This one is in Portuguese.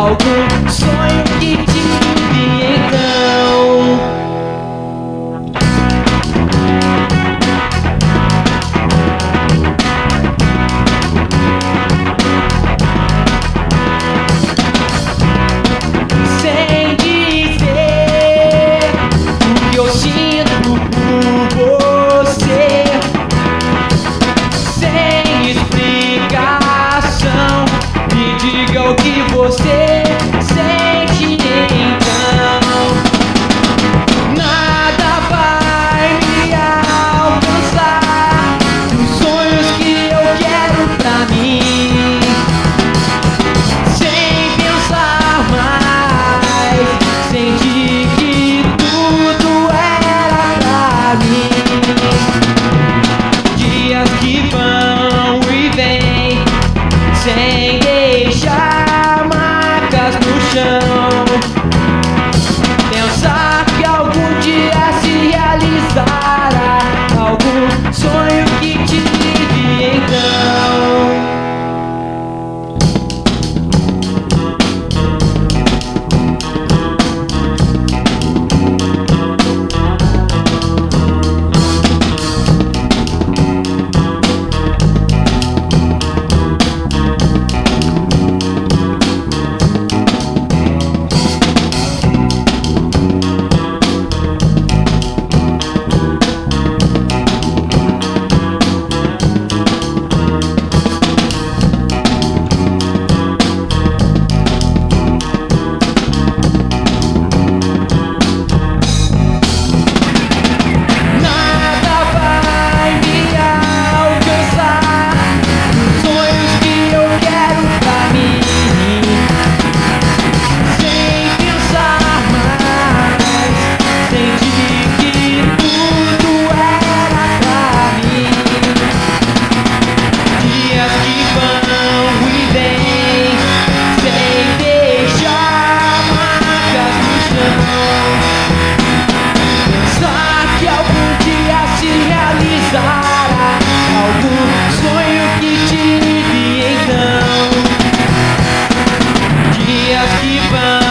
algum sonho que tive então. Sem dizer o que eu sinto por você, sem explicação, me diga o que você sente então. Nada vai me alcançar os sonhos que eu quero pra mim. Sem pensar mais, senti que tudo era pra mim. Dias que vão e vêm sem deixar marcas no chão. Pensar que algum dia se realizará algum sonho que tive então. Algum sonho que tive então. Dias que vão